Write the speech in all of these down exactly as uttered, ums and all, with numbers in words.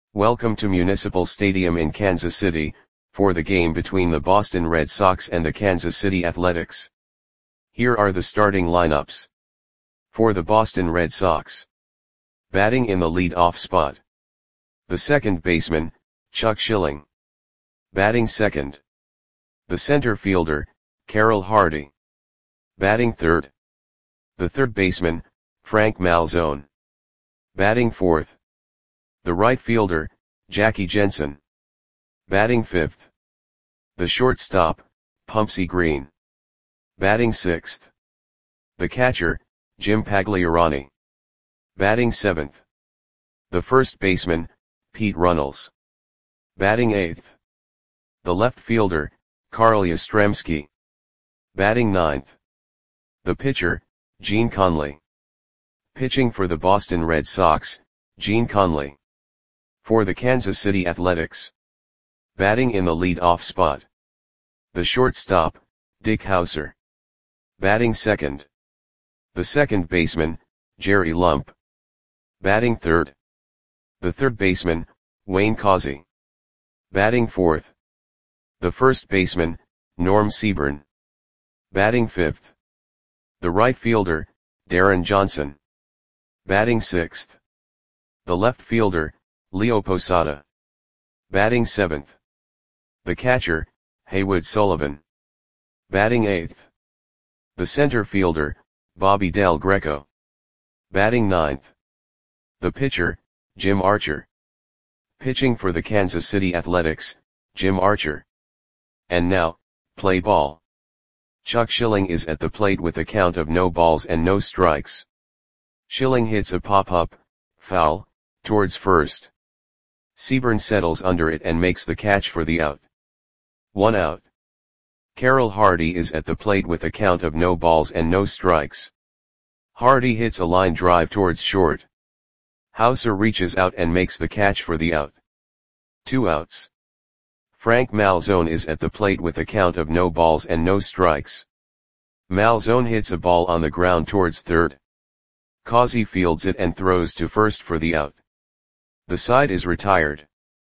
Welcome to Municipal Stadium in Kansas City, for the game between the Boston Red Sox and the Kansas City Athletics. Here are the starting lineups. For the Boston Red Sox. Batting in the lead-off spot. The second baseman, Chuck Schilling. Batting second. The center fielder, Carroll Hardy. Batting third. The third baseman, Frank Malzone. Batting fourth. The right fielder, Jackie Jensen. Batting fifth. The shortstop, Pumpsie Green. Batting sixth. The catcher, Jim Pagliarani. Batting seventh. The first baseman, Pete Runnels. Batting eighth. The left fielder, Carl Yastrzemski. Batting ninth. The pitcher, Gene Conley. Pitching for the Boston Red Sox, Gene Conley. For the Kansas City Athletics. Batting in the lead-off spot. The shortstop, Dick Howser. Batting second. The second baseman, Jerry Lump. Batting third. The third baseman, Wayne Causey. Batting fourth. The first baseman, Norm Seaburn. Batting fifth. The right fielder, Darren Johnson. Batting sixth. The left fielder, Leo Posada. Batting seventh. The catcher, Haywood Sullivan. Batting eighth. The center fielder, Bobby Del Greco. Batting ninth. The pitcher, Jim Archer. Pitching for the Kansas City Athletics, Jim Archer. And now, play ball. Chuck Schilling is at the plate with a count of no balls and no strikes. Schilling hits a pop-up, foul, towards first. Seaburn settles under it and makes the catch for the out. One out. Carroll Hardy is at the plate with a count of no balls and no strikes. Hardy hits a line drive towards short. Howser reaches out and makes the catch for the out. Two outs. Frank Malzone is at the plate with a count of no balls and no strikes. Malzone hits a ball on the ground towards third. Causey fields it and throws to first for the out. The side is retired.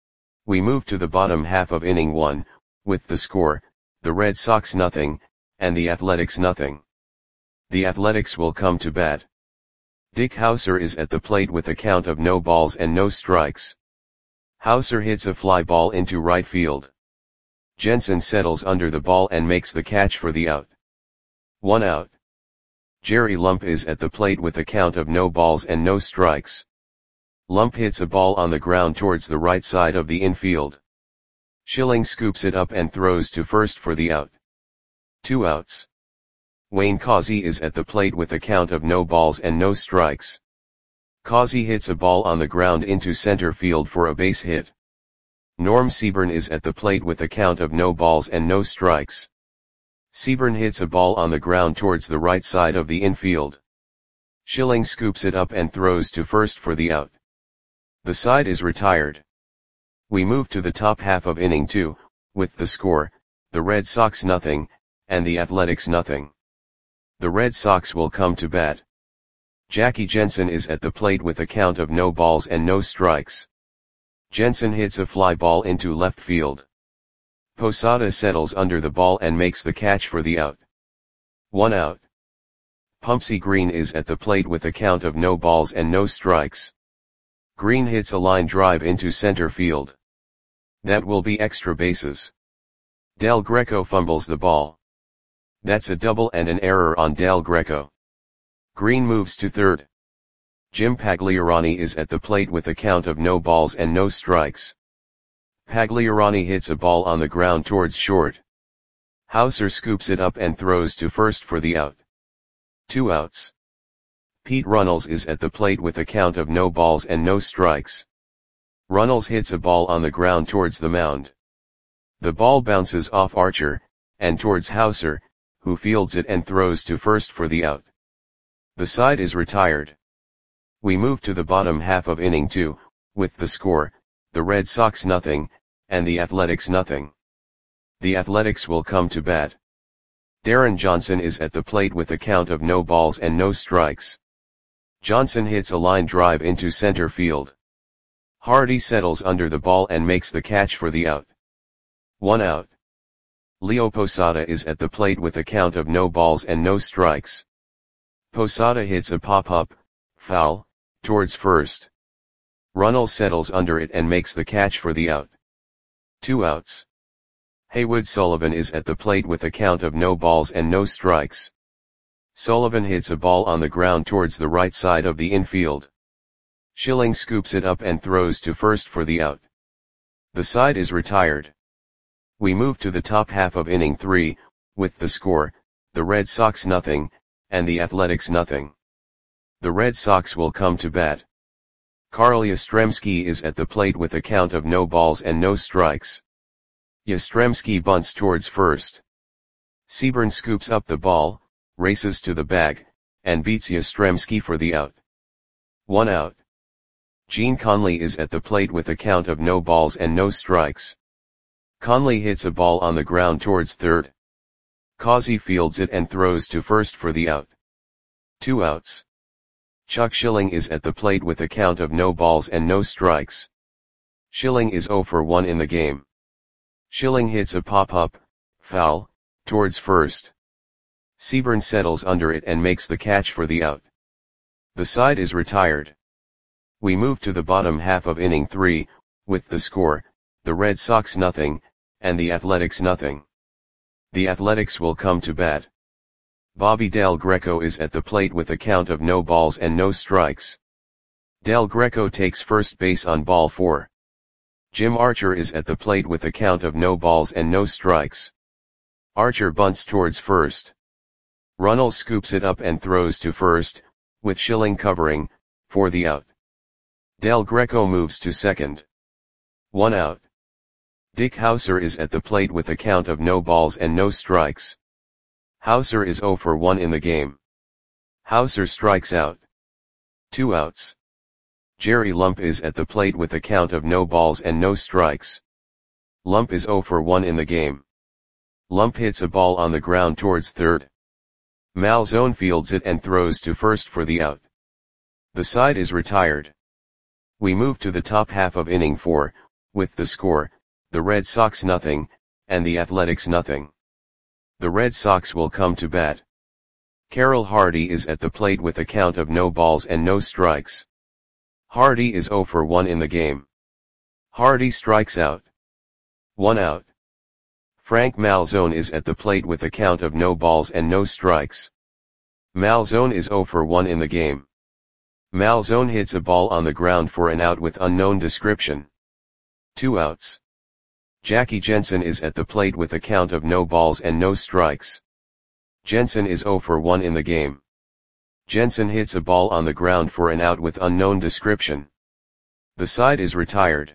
We move to the bottom half of inning one, with the score, the Red Sox nothing, and the Athletics nothing. The Athletics will come to bat. Dick Howser is at the plate with a count of no balls and no strikes. Howser hits a fly ball into right field. Jensen settles under the ball and makes the catch for the out. One out. Jerry Lump is at the plate with a count of no balls and no strikes. Lump hits a ball on the ground towards the right side of the infield. Schilling scoops it up and throws to first for the out. Two outs. Wayne Causey is at the plate with a count of no balls and no strikes. Causey hits a ball on the ground into center field for a base hit. Norm Seaburn is at the plate with a count of no balls and no strikes. Seaburn hits a ball on the ground towards the right side of the infield. Schilling scoops it up and throws to first for the out. The side is retired. We move to the top half of inning two, with the score, the Red Sox nothing, and the Athletics nothing. The Red Sox will come to bat. Jackie Jensen is at the plate with a count of no balls and no strikes. Jensen hits a fly ball into left field. Posada settles under the ball and makes the catch for the out. One out. Pumpsie Green is at the plate with a count of no balls and no strikes. Green hits a line drive into center field. That will be extra bases. Del Greco fumbles the ball. That's a double and an error on Del Greco. Green moves to third. Jim Pagliarani is at the plate with a count of no balls and no strikes. Pagliarani hits a ball on the ground towards short. Howser scoops it up and throws to first for the out. Two outs. Pete Runnels is at the plate with a count of no balls and no strikes. Runnels hits a ball on the ground towards the mound. The ball bounces off Archer, and towards Howser, who fields it and throws to first for the out. The side is retired. We move to the bottom half of inning two, with the score, the Red Sox nothing, and the Athletics nothing. The Athletics will come to bat. Darren Johnson is at the plate with a count of no balls and no strikes. Johnson hits a line drive into center field. Hardy settles under the ball and makes the catch for the out. One out. Leo Posada is at the plate with a count of no balls and no strikes. Posada hits a pop-up, foul, towards first. Runnels settles under it and makes the catch for the out. Two outs. Haywood Sullivan is at the plate with a count of no balls and no strikes. Sullivan hits a ball on the ground towards the right side of the infield. Schilling scoops it up and throws to first for the out. The side is retired. We move to the top half of inning three, with the score, the Red Sox nothing, and the Athletics nothing. The Red Sox will come to bat. Carl Yastrzemski is at the plate with a count of no balls and no strikes. Yastrzemski bunts towards first. Seaburn scoops up the ball, races to the bag, and beats Yastrzemski for the out. One out. Gene Conley is at the plate with a count of no balls and no strikes. Conley hits a ball on the ground towards third. Causey fields it and throws to first for the out. Two outs. Chuck Schilling is at the plate with a count of no balls and no strikes. Schilling is oh for one in the game. Schilling hits a pop-up, foul, towards first. Seaburn settles under it and makes the catch for the out. The side is retired. We move to the bottom half of inning three, with the score, the Red Sox nothing, and the Athletics nothing. The Athletics will come to bat. Bobby Del Greco is at the plate with a count of no balls and no strikes. Del Greco takes first base on ball four. Jim Archer is at the plate with a count of no balls and no strikes. Archer bunts towards first. Runnels scoops it up and throws to first, with Schilling covering, for the out. Del Greco moves to second. One out. Dick Hauser is at the plate with a count of no balls and no strikes. Hauser is oh for one in the game. Hauser strikes out. Two outs. Jerry Lump is at the plate with a count of no balls and no strikes. Lump is oh for one in the game. Lump hits a ball on the ground towards third. Malzone fields it and throws to first for the out. The side is retired. We move to the top half of inning four, with the score, the Red Sox nothing, and the Athletics nothing. The Red Sox will come to bat. Carroll Hardy is at the plate with a count of no balls and no strikes. Hardy is oh for one in the game. Hardy strikes out. One out. Frank Malzone is at the plate with a count of no balls and no strikes. Malzone is oh for one in the game. Malzone hits a ball on the ground for an out with unknown description. Two outs. Jackie Jensen is at the plate with a count of no balls and no strikes. Jensen is oh for one in the game. Jensen hits a ball on the ground for an out with unknown description. The side is retired.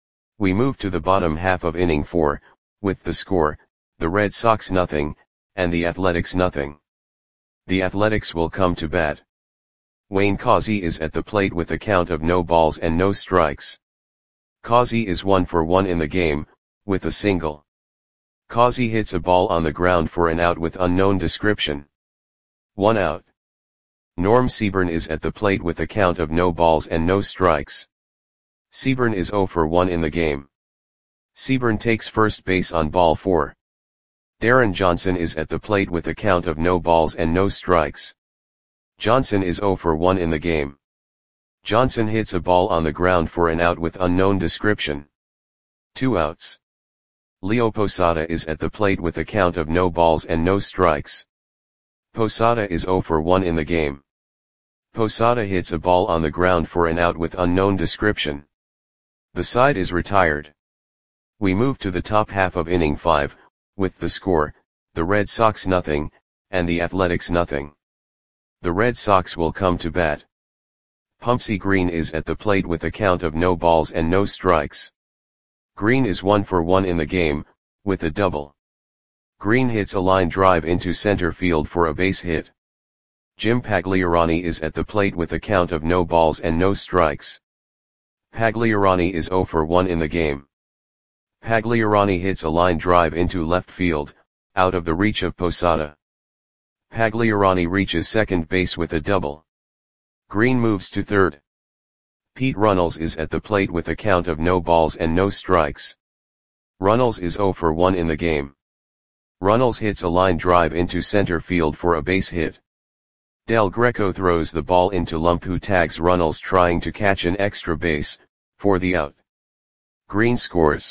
We move to the bottom half of inning four, with the score, the Red Sox nothing, and the Athletics nothing. The Athletics will come to bat. Wayne Causey is at the plate with a count of no balls and no strikes. Causey is one for one in the game, with a single. Causey hits a ball on the ground for an out with unknown description. One out. Norm Seaburn is at the plate with a count of no balls and no strikes. Seaburn is oh for one in the game. Seaburn takes first base on ball four. Darren Johnson is at the plate with a count of no balls and no strikes. Johnson is oh for one in the game. Johnson hits a ball on the ground for an out with unknown description. Two outs. Leo Posada is at the plate with a count of no balls and no strikes. Posada is oh for one in the game. Posada hits a ball on the ground for an out with unknown description. The side is retired. We move to the top half of inning five, with the score, the Red Sox nothing, and the Athletics nothing. The Red Sox will come to bat. Pumpsy Green is at the plate with a count of no balls and no strikes. Green is one for one in the game, with a double. Green hits a line drive into center field for a base hit. Jim Pagliarani is at the plate with a count of no balls and no strikes. Pagliarani is oh for one in the game. Pagliarani hits a line drive into left field, out of the reach of Posada. Pagliarani reaches second base with a double. Green moves to third. Pete Runnels is at the plate with a count of no balls and no strikes. Runnels is zero for one in the game. Runnels hits a line drive into center field for a base hit. Del Greco throws the ball into Lump, who tags Runnels trying to catch an extra base, for the out. Green scores.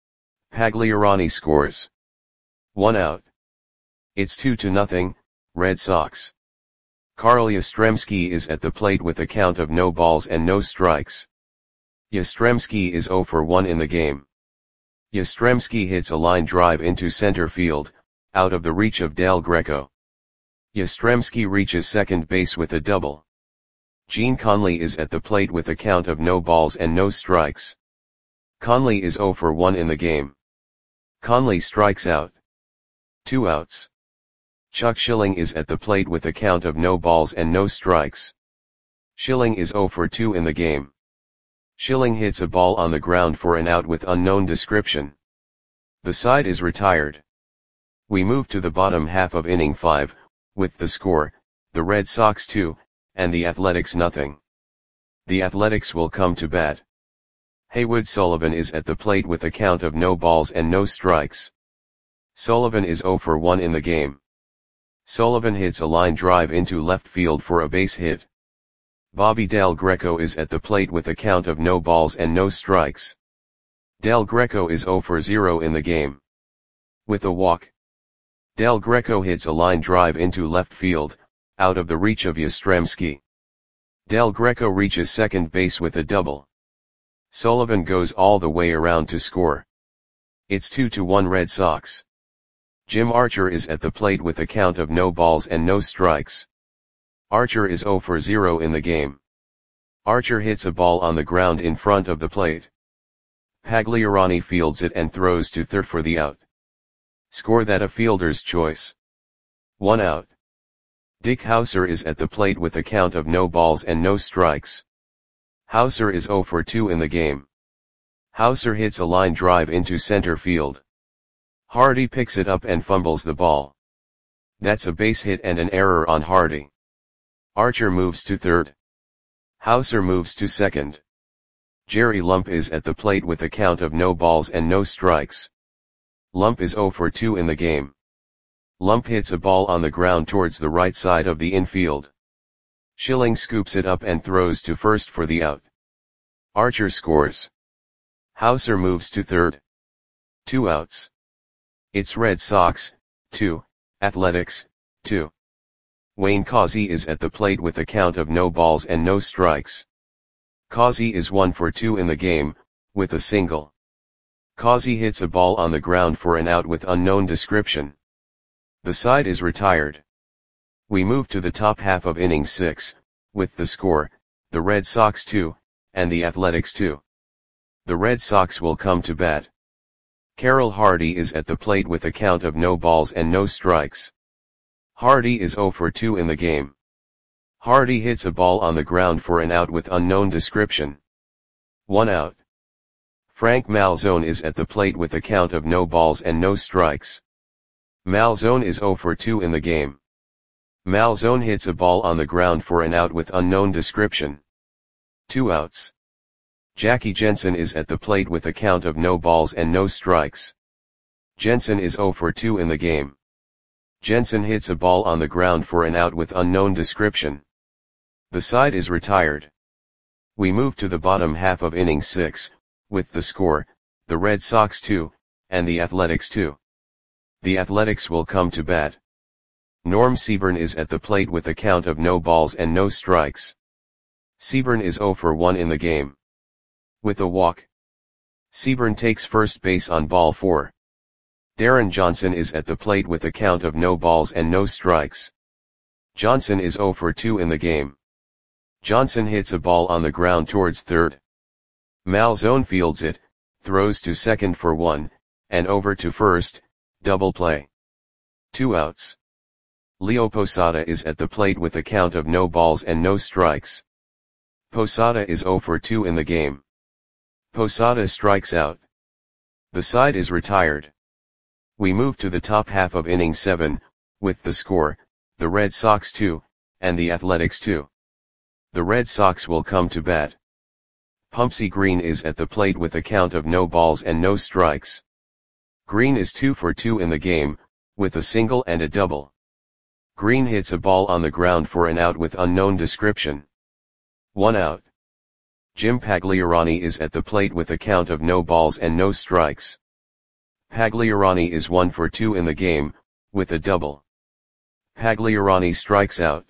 Pagliarani scores. One out. It's two to nothing, Red Sox. Carl Yastrzemski is at the plate with a count of no balls and no strikes. Yastrzemski is zero for one in the game. Yastrzemski hits a line drive into center field, out of the reach of Del Greco. Yastrzemski reaches second base with a double. Gene Conley is at the plate with a count of no balls and no strikes. Conley is zero for one in the game. Conley strikes out. Two outs. Chuck Schilling is at the plate with a count of no balls and no strikes. Schilling is zero for two in the game. Schilling hits a ball on the ground for an out with unknown description. The side is retired. We move to the bottom half of inning five, with the score, the Red Sox two, and the Athletics nothing. The Athletics will come to bat. Haywood Sullivan is at the plate with a count of no balls and no strikes. Sullivan is zero for one in the game. Sullivan hits a line drive into left field for a base hit. Bobby Del Greco is at the plate with a count of no balls and no strikes. Del Greco is zero for zero in the game. With a walk. Del Greco hits a line drive into left field, out of the reach of Yastrzemski. Del Greco reaches second base with a double. Sullivan goes all the way around to score. It's two to one Red Sox. Jim Archer is at the plate with a count of no balls and no strikes. Archer is zero for zero in the game. Archer hits a ball on the ground in front of the plate. Pagliarani fields it and throws to third for the out. Score that a fielder's choice. One out. Dick Hauser is at the plate with a count of no balls and no strikes. Hauser is zero for two in the game. Hauser hits a line drive into center field. Hardy picks it up and fumbles the ball. That's a base hit and an error on Hardy. Archer moves to third. Hauser moves to second. Jerry Lump is at the plate with a count of no balls and no strikes. Lump is zero for two in the game. Lump hits a ball on the ground towards the right side of the infield. Schilling scoops it up and throws to first for the out. Archer scores. Hauser moves to third. Two outs. It's Red Sox, two, Athletics, two. Wayne Causey is at the plate with a count of no balls and no strikes. Causey is one for two in the game, with a single. Causey hits a ball on the ground for an out with unknown description. The side is retired. We move to the top half of inning six, with the score, the Red Sox two, and the Athletics two. The Red Sox will come to bat. Carroll Hardy is at the plate with a count of no balls and no strikes. Hardy is zero for two in the game. Hardy hits a ball on the ground for an out with unknown description. One out. Frank Malzone is at the plate with a count of no balls and no strikes. Malzone is zero for two in the game. Malzone hits a ball on the ground for an out with unknown description. Two outs. Jackie Jensen is at the plate with a count of no balls and no strikes. Jensen is zero for two in the game. Jensen hits a ball on the ground for an out with unknown description. The side is retired. We move to the bottom half of inning six, with the score, the Red Sox two, and the Athletics two. The Athletics will come to bat. Norm Seaburn is at the plate with a count of no balls and no strikes. Seaburn is zero for one in the game. With a walk. Seaburn takes first base on ball four. Darren Johnson is at the plate with a count of no balls and no strikes. Johnson is zero for two in the game. Johnson hits a ball on the ground towards third. Malzone fields it, throws to second for one, and over to first, double play. Two outs. Leo Posada is at the plate with a count of no balls and no strikes. Posada is zero for two in the game. Posada strikes out. The side is retired. We move to the top half of inning seven, with the score, the Red Sox two, and the Athletics two. The Red Sox will come to bat. Pumpsie Green is at the plate with a count of no balls and no strikes. Green is two for two in the game, with a single and a double. Green hits a ball on the ground for an out with unknown description. One out. Jim Pagliarani is at the plate with a count of no balls and no strikes. Pagliarani is one for two in the game, with a double. Pagliarani strikes out.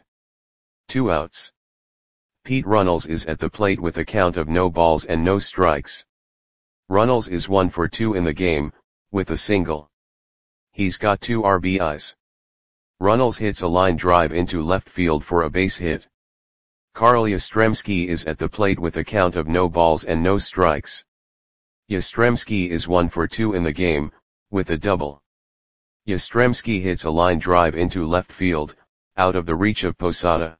Two outs. Pete Runnels is at the plate with a count of no balls and no strikes. Runnels is one for two in the game, with a single. He's got two R B Is. Runnels hits a line drive into left field for a base hit. Carl Yastrzemski is at the plate with a count of no balls and no strikes. Yastrzemski is one for two in the game, with a double. Yastrzemski hits a line drive into left field, out of the reach of Posada.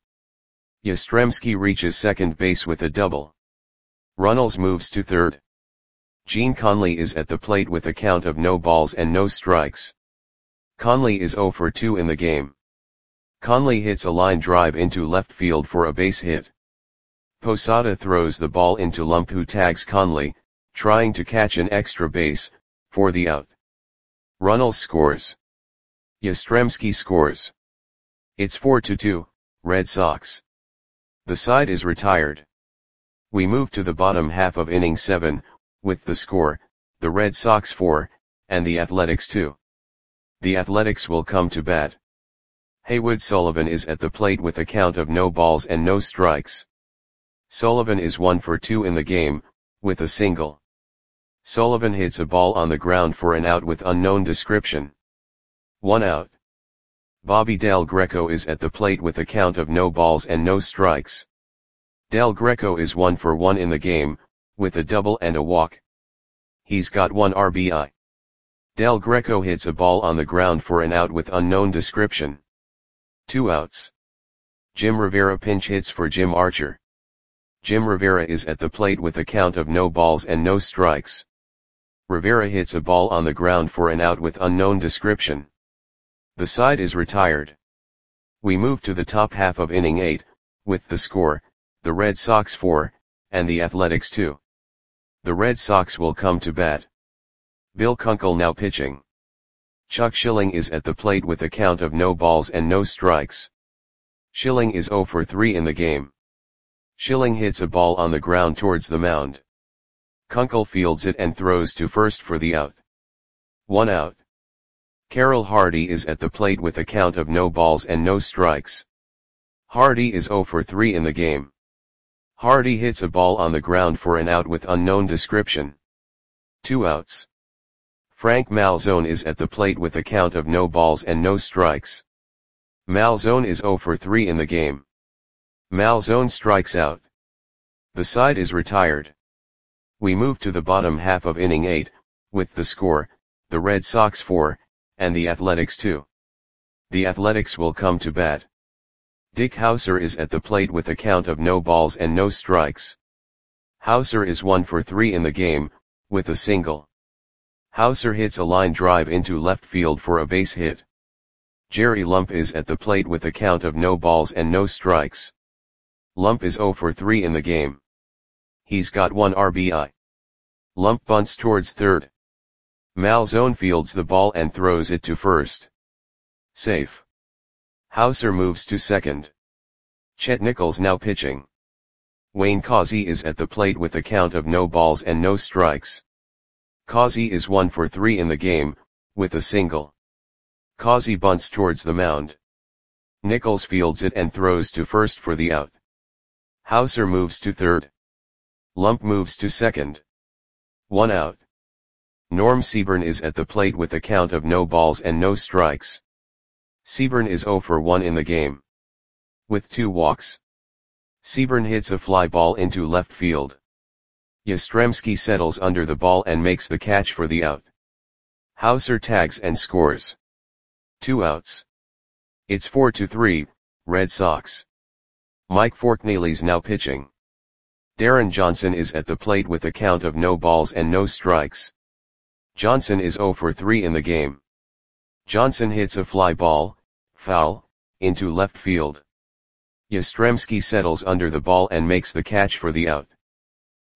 Yastrzemski reaches second base with a double. Runnels moves to third. Gene Conley is at the plate with a count of no balls and no strikes. Conley is zero for two in the game. Conley hits a line drive into left field for a base hit. Posada throws the ball into Lump, who tags Conley, trying to catch an extra base, for the out. Runnels scores. Yastrzemski scores. It's four to two, Red Sox. The side is retired. We move to the bottom half of inning seven, with the score, the Red Sox four, and the Athletics two. The Athletics will come to bat. Haywood Sullivan is at the plate with a count of no balls and no strikes. Sullivan is one for two in the game, with a single. Sullivan hits a ball on the ground for an out with unknown description. One out. Bobby Del Greco is at the plate with a count of no balls and no strikes. Del Greco is one for one in the game, with a double and a walk. He's got one R B I. Del Greco hits a ball on the ground for an out with unknown description. Two outs. Jim Rivera pinch hits for Jim Archer. Jim Rivera is at the plate with a count of no balls and no strikes. Rivera hits a ball on the ground for an out with unknown description. The side is retired. We move to the top half of inning eight, with the score, the Red Sox four, and the Athletics two. The Red Sox will come to bat. Bill Kunkel now pitching. Chuck Schilling is at the plate with a count of no balls and no strikes. Schilling is zero for three in the game. Schilling hits a ball on the ground towards the mound. Kunkel fields it and throws to first for the out. One out. Carroll Hardy is at the plate with a count of no balls and no strikes. Hardy is zero for three in the game. Hardy hits a ball on the ground for an out with unknown description. Two outs. Frank Malzone is at the plate with a count of no balls and no strikes. Malzone is zero for three in the game. Malzone strikes out. The side is retired. We move to the bottom half of inning eight, with the score, the Red Sox four, and the Athletics two. The Athletics will come to bat. Dick Hauser is at the plate with a count of no balls and no strikes. Hauser is one for three in the game, with a single. Hauser hits a line drive into left field for a base hit. Jerry Lump is at the plate with a count of no balls and no strikes. Lump is zero for three in the game. He's got one R B I. Lump bunts towards third. Malzone fields the ball and throws it to first. Safe. Hauser moves to second. Chet Nichols now pitching. Wayne Causey is at the plate with a count of no balls and no strikes. Causey is one for three in the game, with a single. Causey bunts towards the mound. Nichols fields it and throws to first for the out. Hauser moves to third. Lump moves to second. One out. Norm Seaburn is at the plate with a count of no balls and no strikes. Seaburn is zero for one in the game. With two walks. Seaburn hits a fly ball into left field. Yastrzemski settles under the ball and makes the catch for the out. Hauser tags and scores. Two outs. It's four to three, Red Sox. Mike Forkneely's now pitching. Darren Johnson is at the plate with a count of no balls and no strikes. Johnson is zero for three in the game. Johnson hits a fly ball, foul, into left field. Yastrzemski settles under the ball and makes the catch for the out.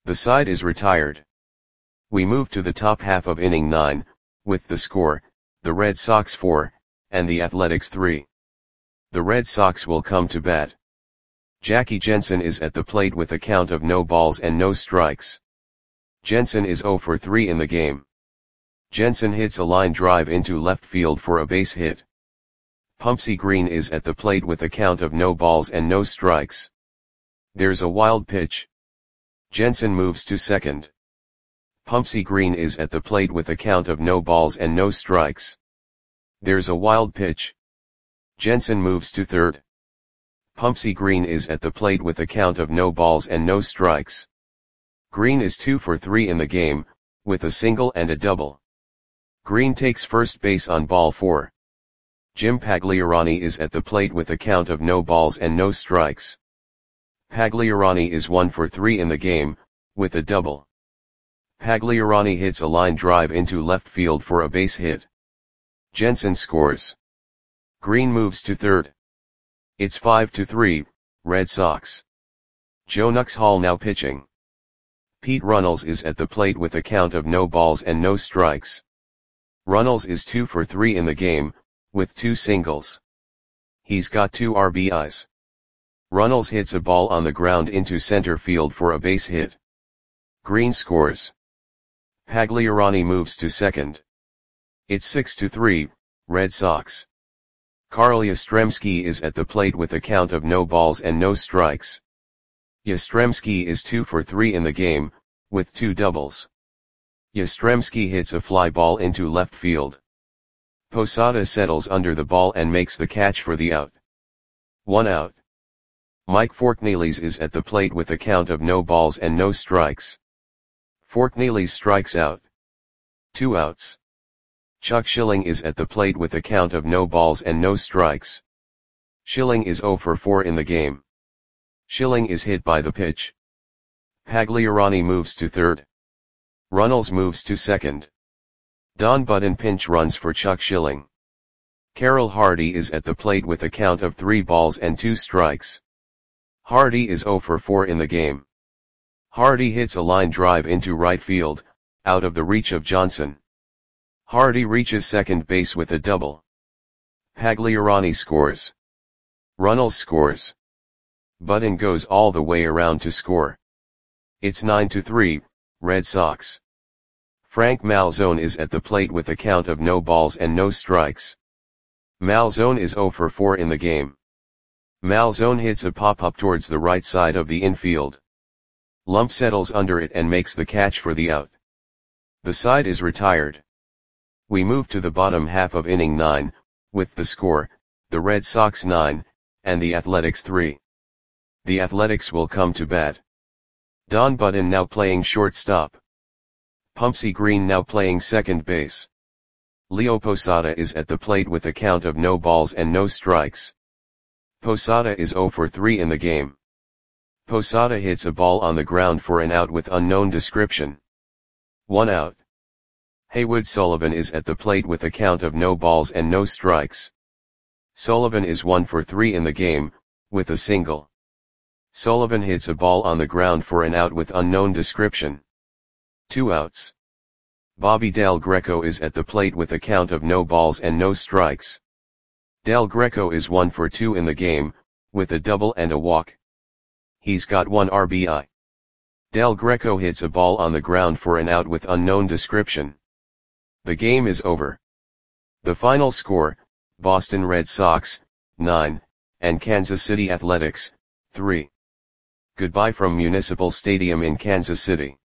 The side is retired. We move to the top half of inning nine, with the score, the Red Sox four, and the Athletics three. The Red Sox will come to bat. Jackie Jensen is at the plate with a count of no balls and no strikes. Jensen is zero for three in the game. Jensen hits a line drive into left field for a base hit. Pumpsie Green is at the plate with a count of no balls and no strikes. There's a wild pitch. Jensen moves to second. Pumpsie Green is at the plate with a count of no balls and no strikes. There's a wild pitch. Jensen moves to third. Pumpsie Green is at the plate with a count of no balls and no strikes. Green is two for three in the game, with a single and a double. Green takes first base on ball four. Jim Pagliarani is at the plate with a count of no balls and no strikes. Pagliarani is one for three in the game, with a double. Pagliarani hits a line drive into left field for a base hit. Jensen scores. Green moves to third. It's five to three, Red Sox. Joe Nuxhall now pitching. Pete Runnels is at the plate with a count of no balls and no strikes. Runnels is two for three in the game, with two singles. He's got two R B Is. Runnels hits a ball on the ground into center field for a base hit. Green scores. Pagliarani moves to second. It's six to three, Red Sox. Carl Yastrzemski is at the plate with a count of no balls and no strikes. Yastrzemski is two for three in the game, with two doubles. Yastrzemski hits a fly ball into left field. Posada settles under the ball and makes the catch for the out. One out. Mike Forknelis is at the plate with a count of no balls and no strikes. Forknelis strikes out. Two outs. Chuck Schilling is at the plate with a count of no balls and no strikes. Schilling is zero for four in the game. Schilling is hit by the pitch. Pagliarani moves to third. Runnels moves to second. Don Budden pinch runs for Chuck Schilling. Carroll Hardy is at the plate with a count of three balls and two strikes. Hardy is zero for four in the game. Hardy hits a line drive into right field, out of the reach of Johnson. Hardy reaches second base with a double. Pagliarani scores. Runnels scores. Budden goes all the way around to score. It's nine to three, Red Sox. Frank Malzone is at the plate with a count of no balls and no strikes. Malzone is zero for four in the game. Malzone hits a pop-up towards the right side of the infield. Lump settles under it and makes the catch for the out. The side is retired. We move to the bottom half of inning nine, with the score, the Red Sox nine, and the Athletics three. The Athletics will come to bat. Don Budden now playing shortstop. Pumpsie Green now playing second base. Leo Posada is at the plate with a count of no balls and no strikes. Posada is zero for three in the game. Posada hits a ball on the ground for an out with unknown description. One out. Haywood Sullivan is at the plate with a count of no balls and no strikes. Sullivan is one for three in the game, with a single. Sullivan hits a ball on the ground for an out with unknown description. Two outs. Bobby Del Greco is at the plate with a count of no balls and no strikes. Del Greco is one for two in the game, with a double and a walk. He's got one R B I. Del Greco hits a ball on the ground for an out with unknown description. The game is over. The final score, Boston Red Sox, nine, and Kansas City Athletics, three. Goodbye from Municipal Stadium in Kansas City.